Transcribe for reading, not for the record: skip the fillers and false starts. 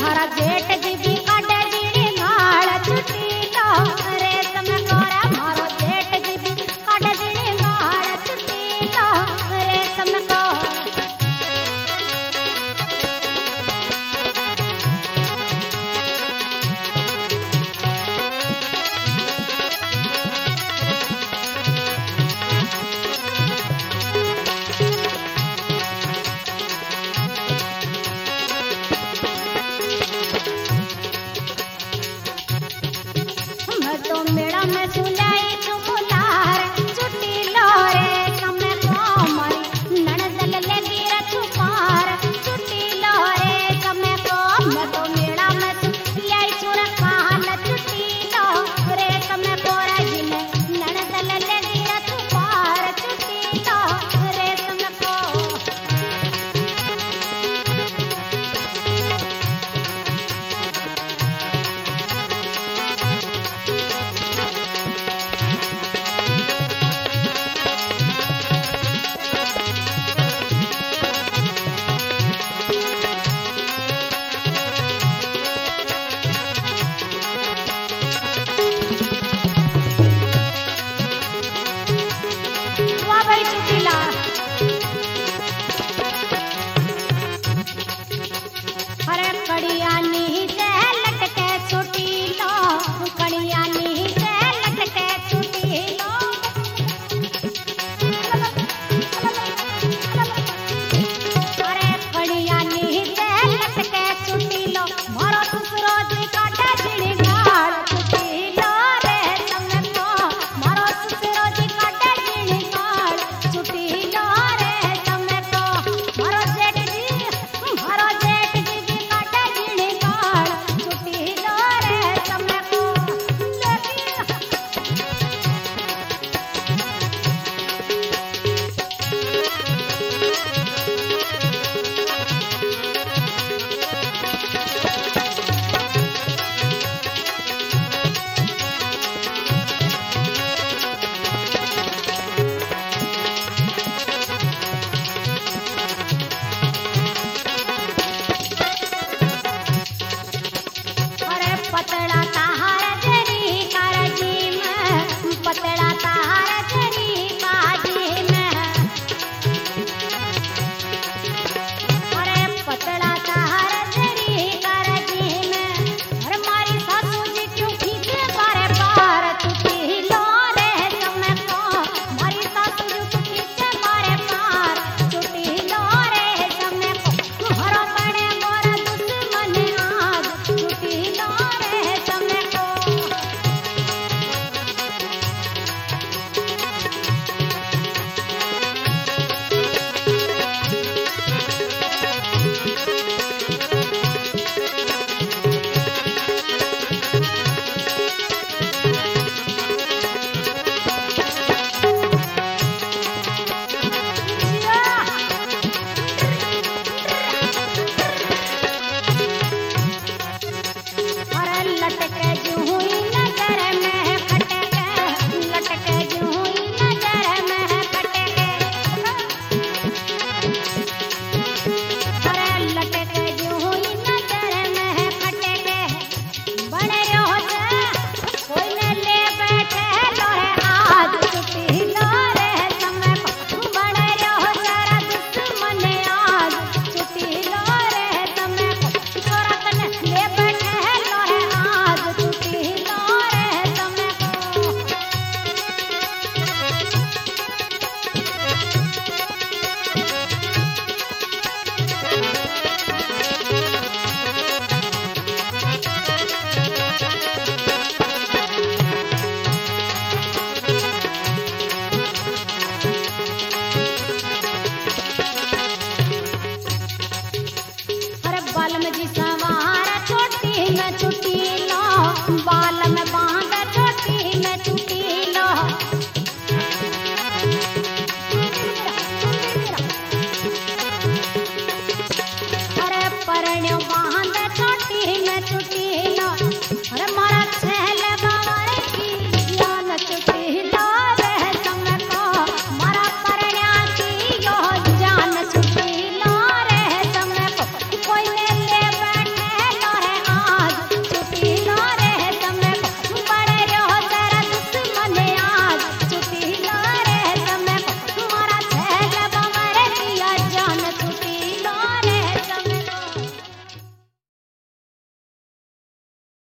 मारा जेठ जी भी काटे दीनी गाल छुट्टी लो रेशम कोरा मारो जेठ जी भी काटे दीनी गाल छुट्टी लो रेशम को तो मेड़ा में सुलाई चुमुलार छुट्टी लो रे समय को मारी ननदल लगी रछुपार छुट्टी लो रे समय को मैं तो मेड़ा में सुलाई चुरकान छुट्टी लो रे समय को राजी में ननदल लगी रछुपार छुट्टी लो रे समय को हरे कड़िया